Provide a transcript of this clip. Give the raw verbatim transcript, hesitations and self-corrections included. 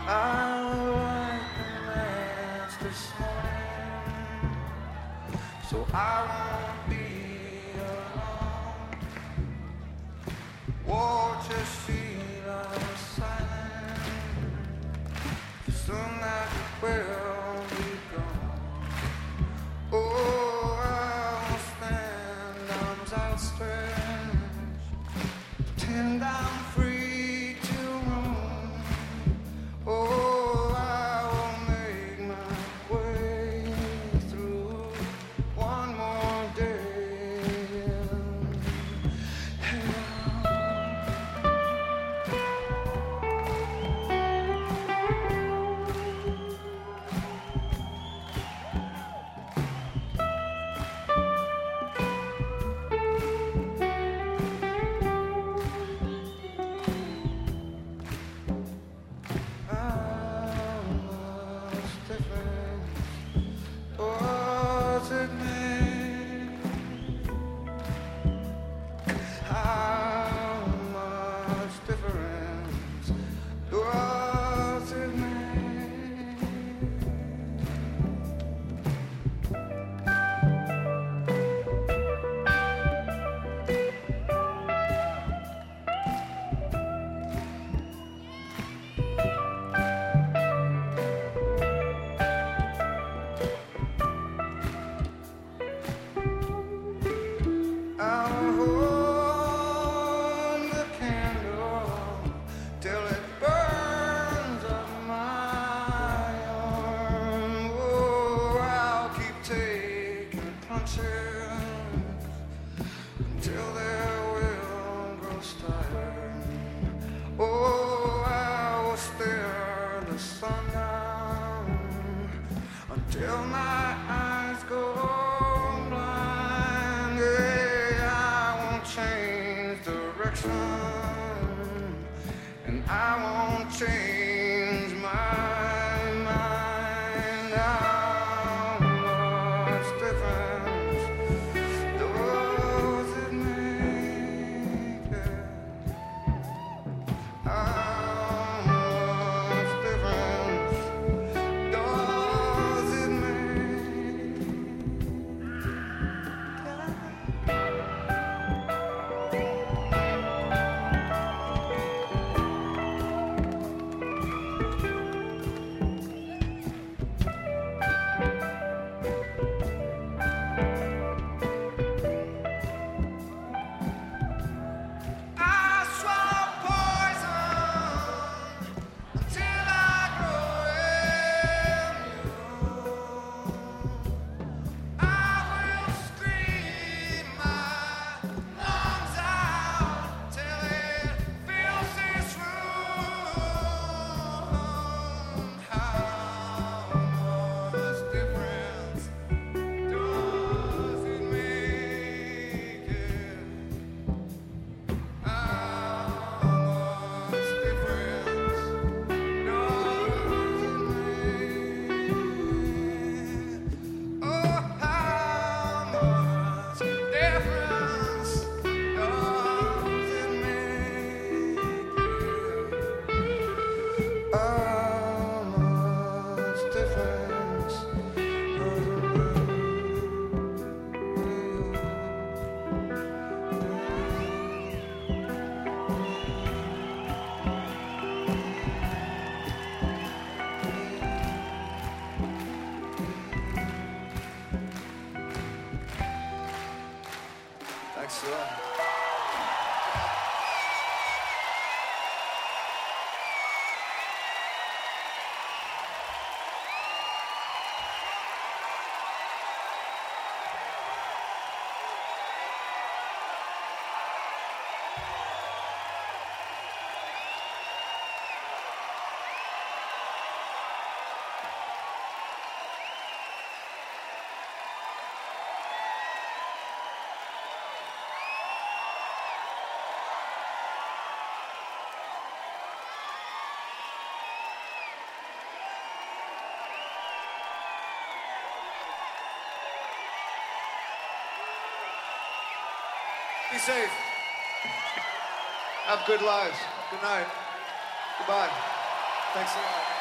I like the match this morning, so I won't be alone. Watch your feet are silent, soon that it will be gone. Oh, I will stand arms outstretched, pretend I'm free to roam. Oh, I will make my way through one more day. Until their will grows tired. Oh, I will stare the sun down until my eyes go blind. Yeah, I won't change direction, and I won't change my mind. How much difference does it make? How much difference does it make? I swallow poison until I grow immune. I will scream my lungs out till it fills this room. How much difference does it make? How much difference does it make? Oh, how much difference does it make? How much difference does it Thanks a lot. Be safe. Have good lives. Good night. Goodbye. Thanks a lot.